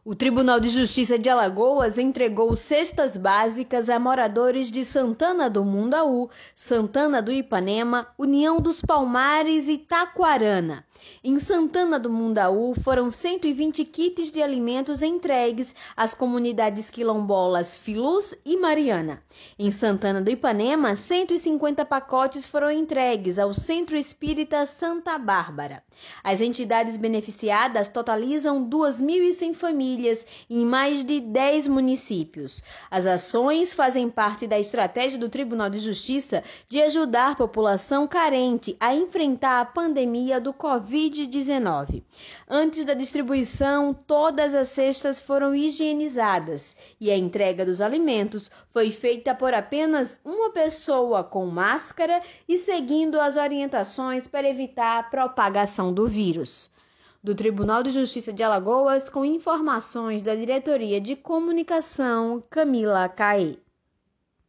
O Tribunal de Justiça de Alagoas entregou cestas básicas a moradores de Santana do Mundaú, Santana do Ipanema, União dos Palmares e Taquarana. Em Santana do Mundaú, foram 120 kits de alimentos entregues às comunidades quilombolas Filus e Mariana. Em Santana do Ipanema, 150 pacotes foram entregues ao Centro Espírita Santa Bárbara. As entidades beneficiadas totalizam 2.100 famílias em mais de 10 municípios. As ações fazem parte da estratégia do Tribunal de Justiça de ajudar a população carente a enfrentar a pandemia do Covid-19. Antes da distribuição, todas as cestas foram higienizadas e a entrega dos alimentos foi feita por apenas uma pessoa com máscara e seguindo as orientações para evitar a propagação do vírus. Do Tribunal de Justiça de Alagoas, com informações da Diretoria de Comunicação, Camila Caê.